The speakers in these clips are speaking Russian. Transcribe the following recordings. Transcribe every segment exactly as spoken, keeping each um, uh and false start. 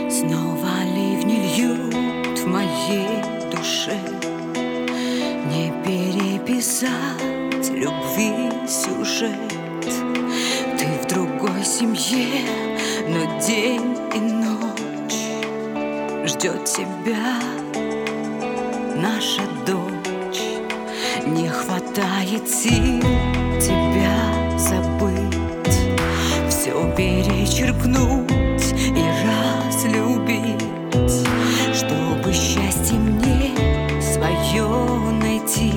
Снова ливни льют в моей душе. Не переписать любви сюжет. Ты в другой семье, но день и ночь ждет тебя наша дочь. Не хватает сил тебя забыть, все перечеркнуть и разлюбить, чтобы счастье мне свое найти.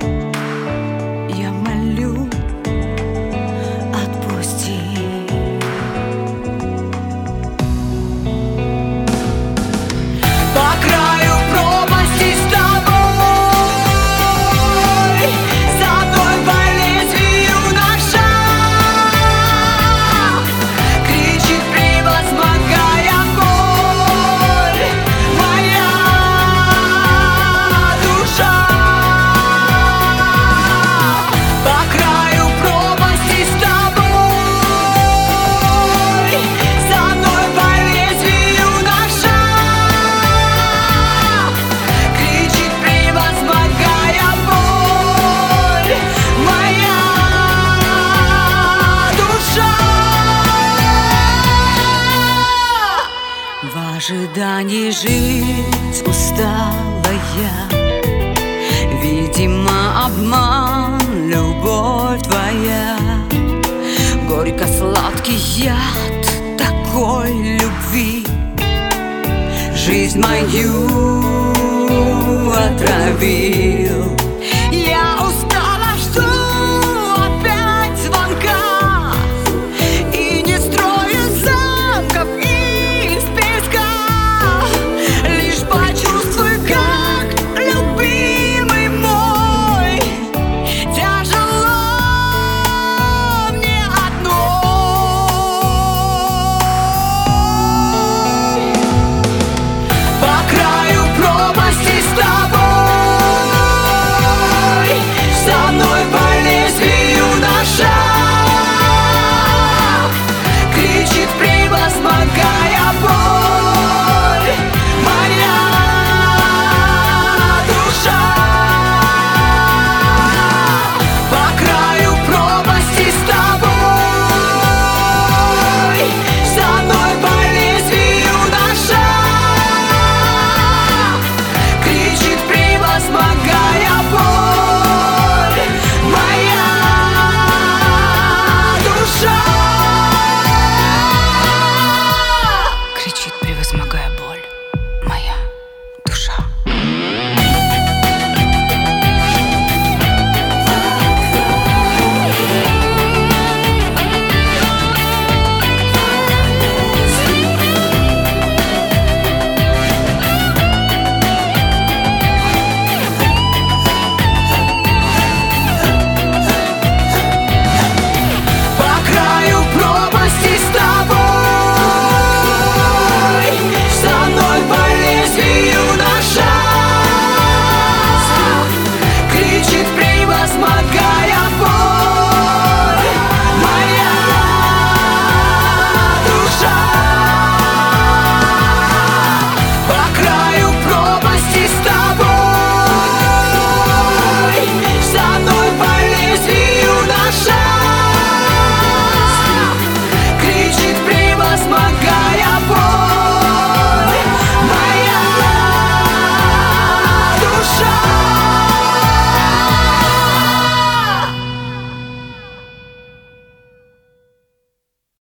Я молю, отпусти. По краю пропасти с тобой, за мной по лезвию ножа, кричит, превозмогая боль, моя душа. По краю пропасти с тобой, за мной по лезвию ножа, кричит, превозмогая боль, моя душа. В ожидании жить устала я, видимо, обман, любовь твоя. Горько-сладкий яд такой любви жизнь мою отравил.